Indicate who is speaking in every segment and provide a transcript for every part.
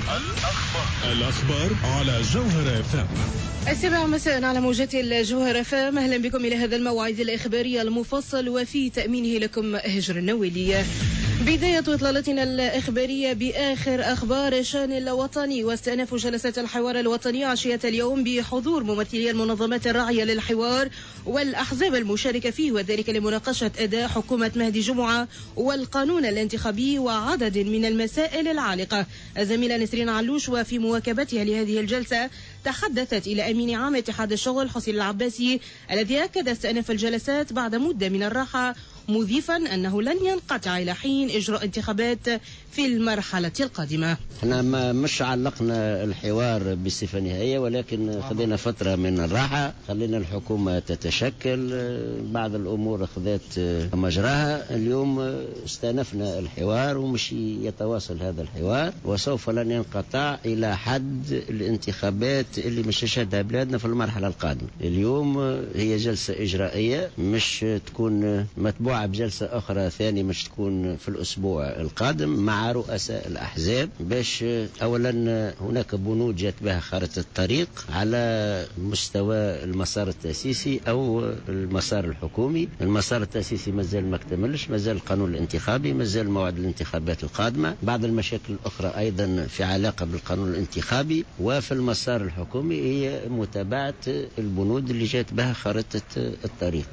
Speaker 1: الأخبار على جوهر FM.
Speaker 2: 7 مساء على موجة الجوهر FM. أهلا بكم إلى هذا الموعد الإخباري المفصل وفي تأمينه لكم هجر النووي. بداية إطلالتنا الإخبارية بآخر أخبار الشأن الوطني واستئناف جلسة الحوار الوطني عشية اليوم بحضور ممثلي المنظمات الراعية للحوار والأحزاب المشاركة فيه، وذلك لمناقشة أداء حكومة مهدي جمعة والقانون الانتخابي وعدد من المسائل العالقة. الزميلة نسرين علوش وفي مواكبتها لهذه الجلسة تحدثت إلى أمين عام اتحاد الشغل حسين العباسي الذي أكد استئناف الجلسات بعد مدة من الراحة، مضيفا أنه لن ينقطع إلى حين إجراء انتخابات في المرحلة القادمة.
Speaker 3: احنا مش علقنا الحوار بصفة نهائية، ولكن خذينا فترة من الراحة، خلينا الحكومة تتشكل، بعض الأمور خذت مجراها. اليوم استأنفنا الحوار ومشي يتواصل هذا الحوار، وسوف لن ينقطع إلى حد الانتخابات اللي مش تشهدها بلادنا في المرحلة القادمة. اليوم هي جلسة إجرائية، مش تكون متبوعة بجلسة أخرى ثانية، مش تكون في الأسبوع القادم مع رؤساء الأحزاب، باش أولا هناك بنود جات بها خارطة الطريق على مستوى المسار التأسيسي أو المسار الحكومي. المسار التأسيسي مازال ما اكتملش، مازال القانون الانتخابي، مازال موعد الانتخابات القادمة، بعض المشاكل الأخرى أيضا في علاقة بالقانون الانتخابي. وفي المسار الحكومي هي متابعة البنود اللي جات بها خارطة الطريق.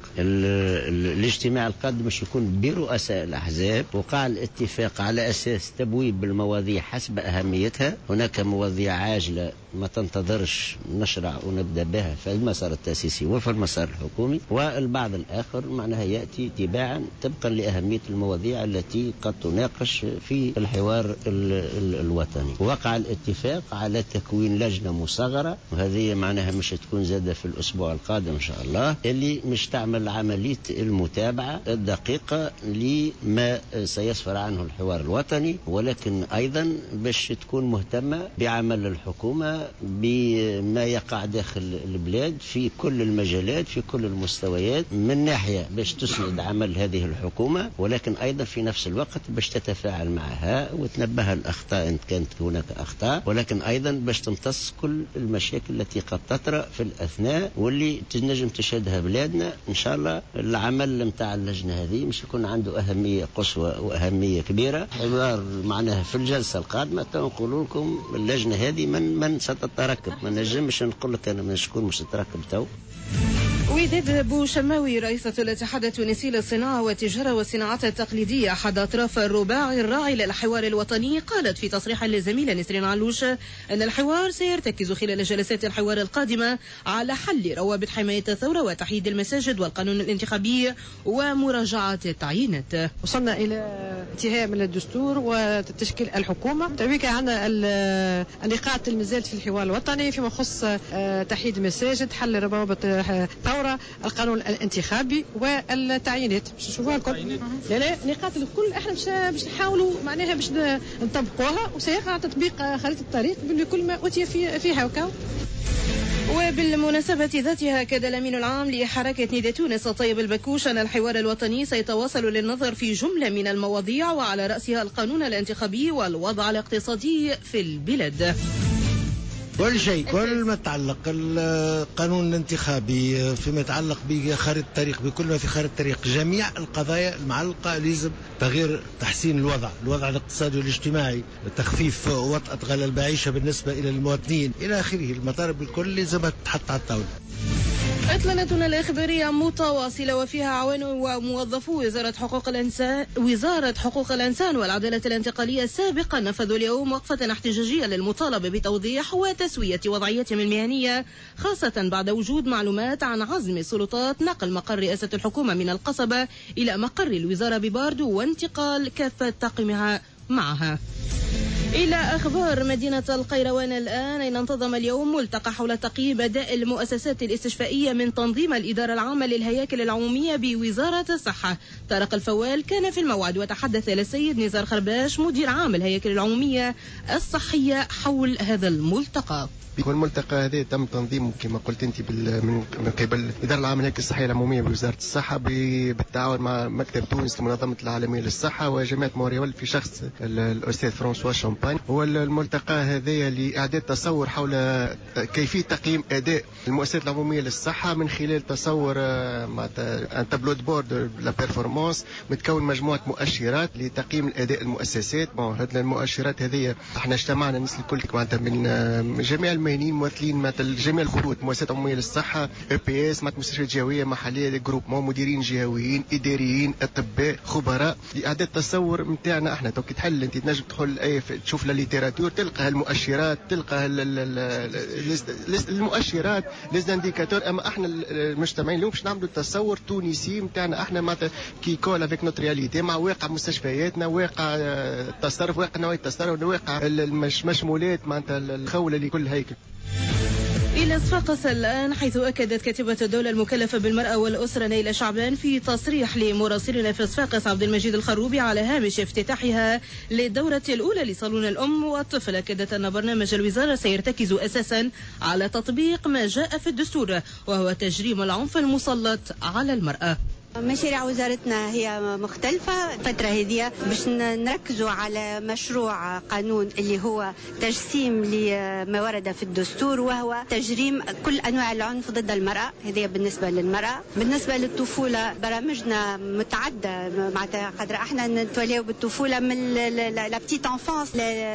Speaker 3: الاجتماع القادم مش يكون برؤساء الأحزاب، وقع الاتفاق على أساس تبويب المواضيع حسب أهميتها. هناك مواضيع عاجلة ما تنتظرش نشرع ونبدأ بها في المسار التأسيسي وفي المسار الحكومي، والبعض الآخر معناها يأتي تباعا طبقا لأهمية المواضيع التي قد تناقش في الحوار الوطني. وقع الاتفاق على تكوين لجنة مصغرة، وهذه معناها مش تكون زادة في الأسبوع القادم إن شاء الله، اللي مش تعمل عملية المتابعة الدقيقة لما سيسفر عنه الحوار الوطني، ولكن أيضا باش تكون مهتمة بعمل الحكومة بما يقع داخل البلاد في كل المجالات في كل المستويات، من ناحية باش تسند عمل هذه الحكومة، ولكن أيضا في نفس الوقت باش تتفاعل معها وتنبه الأخطاء إن كانت هناك أخطاء، ولكن أيضا باش تمتص كل المشاكل التي قد تطرأ في الأثناء واللي تنجم تشهدها بلادنا. إن شاء الله العمل متاع اللجنة هذه مش يكون عنده أهمية قصوى وأهمية كبيرة. حوار معناها في الجلسة القادمة تنقول لكم اللجنة هذه من ستتركب، ما نجمش نقول لك أنا من شكون مش تتركب تو.
Speaker 2: وداد بوشماوي رئيسة الاتحاد التونسي للصناعة والتجارة والصناعات التقليدية أحد أطراف الرباعي الراعي للحوار الوطني، قالت في تصريح للزميلة نسرين علوش أن الحوار سيرتكز خلال جلسات الحوار القادمة على حل روابط حماية الثورة وتحييد المساجد والقانون الانتخابي ومراجعة التعيينات.
Speaker 4: وصلنا إلى انتهاء من الدستور وتشكيل الحكومة. تويك عندنا النقاط المازال في الحوار الوطني فيما يخص تحييد المساجد، حل روابط الثورة، القانون الانتخابي والتعيينات. باش نشوفوها الكل، لا نقاط الكل احنا باش نحاولوا معناها باش نطبقوها، وسيقع تطبيق خريطة الطريق بكل ما أوتي فيها وكاو.
Speaker 2: وبالمناسبة ذاتها أكد الأمين العام لحركة نداء تونس طيب البكوش أن الحوار الوطني سيتواصل للنظر في جملة من المواضيع وعلى رأسها القانون الانتخابي والوضع الاقتصادي في البلاد.
Speaker 5: كل شيء، كل ما يتعلق القانون الانتخابي، فيما يتعلق بخارطة الطريق، بكل ما في خارطة الطريق، جميع القضايا المعلقة لازم تغيير، تحسين الوضع الاقتصادي والاجتماعي، تخفيف وطأة غلاء المعيشة بالنسبة إلى المواطنين إلى آخره. المطالب الكل لازم تحط على الطاولة.
Speaker 2: إطلالتنا الإخبارية متواصلة وفيها عوان وموظفو وزارة حقوق الإنسان والعدالة الانتقالية سابقا نفذوا اليوم وقفة احتجاجية للمطالبة بتوضيح وتسوية وضعيتهم المهنية، خاصة بعد وجود معلومات عن عزم السلطات نقل مقر رئاسة الحكومة من القصبة إلى مقر الوزارة بباردو وانتقال كافة طاقمها معها. إلى أخبار مدينة القيروان الآن، أين انتظم اليوم ملتقى حول تقييم أداء المؤسسات الاستشفائية من تنظيم الإدارة العامة للهياكل العمومية بوزارة الصحة. طارق الفوال كان في الموعد وتحدث للسيد نزار خرباش مدير عام الهياكل العمومية الصحية حول هذا الملتقى.
Speaker 6: والملتقى هذا تم تنظيمه كما قلت انت من قبل الاداره العامه للهياكل الصحيه العموميه بوزاره الصحه بالتعاون مع مكتب تونس لمنظمه العالميه للصحه وجمعيه موريال في شخص الأستاذ فرانسوا شامبان. هو الملتقى هذايا لإعداد تصور حول كيفية تقييم أداء المؤسسات العمومية للصحة من خلال تصور ان تابلو دو بورد لا بيرفورمانس متكون مجموعة مؤشرات لتقييم الأداء المؤسسات. هذه المؤشرات هذه احنا اجتمعنا الناس الكل معناتها من جميع المهنيين ممثلين معناتها جميع الخطوط مؤسسات عمومية للصحة بي اس معناتها مستشفيات جهوية محلية جروبمون مديرين جهويين إداريين أطباء خبراء لإعداد تصور نتاعنا احنا. تو كي تحل انت تنجم تدخل اي تشوف لا ليتيراتور تلقى المؤشرات تلقى المؤشرات ليزانديكاتور. اما احنا المجتمعين اليوم باش نعملوا تصور تونسي نتاعنا احنا معناتها كي كول افيك نوت رياليتي مع واقع مستشفياتنا واقع التصرف واقع نوعية التصرف واقع المشمولات معناتها الخولة لكل هيكل.
Speaker 2: إلى صفاقس الآن، حيث أكدت كاتبة الدولة المكلفة بالمرأة والأسرة نيلة شعبان في تصريح لمراسلنا في صفاقس عبد المجيد الخروبي على هامش افتتاحها للدورة الأولى لصالون الأم والطفل، أكدت أن برنامج الوزارة سيرتكز أساسا على تطبيق ما جاء في الدستور وهو تجريم العنف المسلط على المرأة.
Speaker 7: مشاريع وزارتنا هي مختلفة الفترة هذه باش نركزوا على مشروع قانون اللي هو تجسيم لما ورد في الدستور وهو تجريم كل أنواع العنف ضد المرأة. هذه بالنسبة للمرأة. بالنسبة للطفولة برامجنا متعدة معناتها قدر احنا نتوليو بالطفولة من لا بتيت انفانس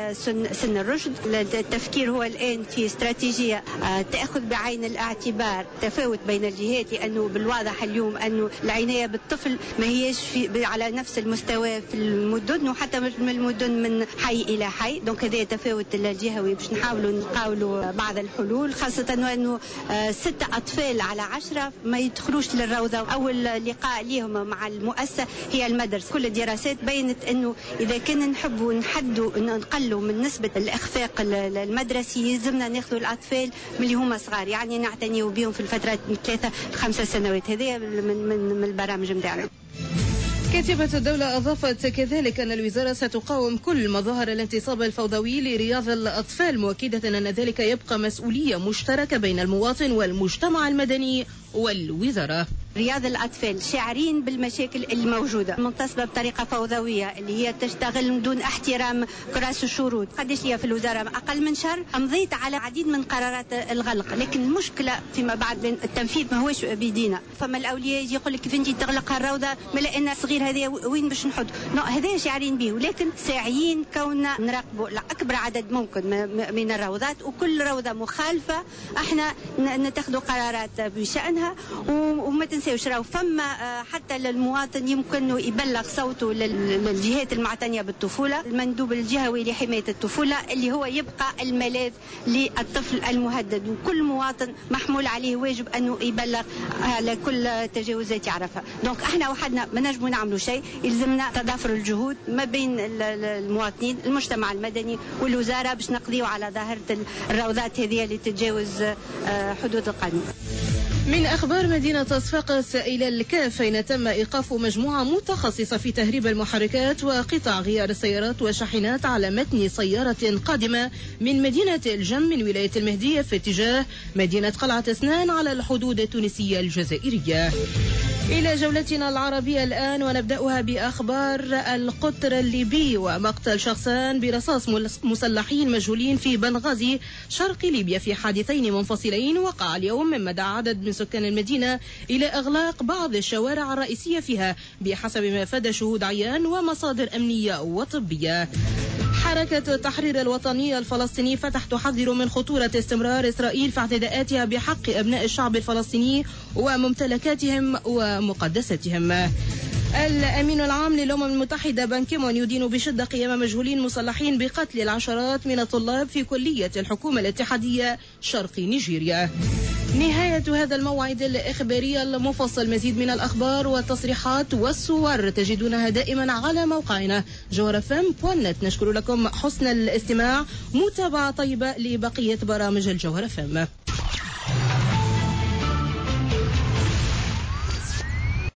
Speaker 7: لسن الرشد. التفكير هو الآن في استراتيجية تأخذ بعين الاعتبار تفاوت بين الجهات، لأنه بالواضح اليوم أنه العناية بالطفل ما هيش على نفس المستوى في المدن وحتى من المدن من حي إلى حي. دونك هذا تفاوت الجهوي باش نحاولوا نقاولوا بعض الحلول، خاصة أنه 6 أطفال على 10 ما يدخلوش للروضة. أول لقاء ليهم مع المؤسسة هي المدرسة. كل الدراسات بينت أنه إذا كان نحبوا نقلوا من نسبة الإخفاق المدرسي يلزمنا ناخذوا الأطفال من اللي هم صغار، يعني نعتنيوا بهم في الفترة 3 5 سنوات. هذه من البرامج متاعنا.
Speaker 2: كاتبة الدولة أضافت كذلك أن الوزارة ستقاوم كل مظاهر الانتصاب الفوضوي لرياض الأطفال، مؤكدة أن ذلك يبقى مسؤولية مشتركة بين المواطن والمجتمع المدني والوزارة.
Speaker 7: رياض الأطفال شاعرين بالمشاكل الموجودة منتصبة بطريقة فوضوية اللي هي تشتغل من دون احترام كراس الشروط. قديش لي في الوزارة أقل من شهر مضيت على عديد من قرارات الغلق، لكن المشكلة فيما بعد التنفيذ ما هوش بيدينا. فما الأولياء يجي يقول لك كيف أنت تغلق الروضة ما لقينا الصغير هذا وين باش نحط. هذا شاعرين به، ولكن ساعيين كوننا نراقبوا لأكبر عدد ممكن من الروضات، وكل روضة مخالفة احنا نتخذوا قرارات بشأنها. وما تنساوش راهو فما حتى للمواطن يمكن يبلغ صوته للجهات المعتنية بالطفولة، المندوب الجهوي لحماية الطفولة اللي هو يبقى الملاذ للطفل المهدد، وكل مواطن محمول عليه واجب أنه يبلغ على كل تجاوزات يعرفها. دونك احنا وحدنا ما نجموا نعملوا شيء، يلزمنا تضافر الجهود ما بين المواطنين المجتمع المدني والوزارة باش نقضيوا على ظاهرة الروضات هذه اللي تتجاوز حدود القانون.
Speaker 2: من أخبار مدينة صفاقس إلى الكاف، حين تم إيقاف مجموعة متخصصة في تهريب المحركات وقطع غيار السيارات وشاحنات على متن سيارة قادمة من مدينة الجم من ولاية المهدية في اتجاه مدينة قلعة أسنان على الحدود التونسية الجزائرية. إلى جولتنا العربية الآن، ونبدأها بأخبار القطر الليبي ومقتل شخصان برصاص مسلحين مجهولين في بنغازي شرق ليبيا في حادثين منفصلين وقع اليوم، مما دعا عدد من سكان المدينة إلى إغلاق بعض الشوارع الرئيسية فيها بحسب ما أفاد شهود عيان ومصادر أمنية وطبية. حركة التحرير الوطني الفلسطيني فتح تحذر من خطورة استمرار إسرائيل في اعتداءاتها بحق أبناء الشعب الفلسطيني وممتلكاتهم ومقدساتهم. الأمين العام للأمم المتحدة بان كيمون يدين بشدة قيام مجهولين مسلحين بقتل العشرات من الطلاب في كلية الحكومة الاتحادية شرق نيجيريا. نهاية هذا الموعد الإخباري المفصل. مزيد من الأخبار والتصريحات والصور تجدونها دائما على موقعنا جوهرفم.net. نشكر لكم حسن الاستماع، متابعة طيبة لبقية برامج الجوهر فم.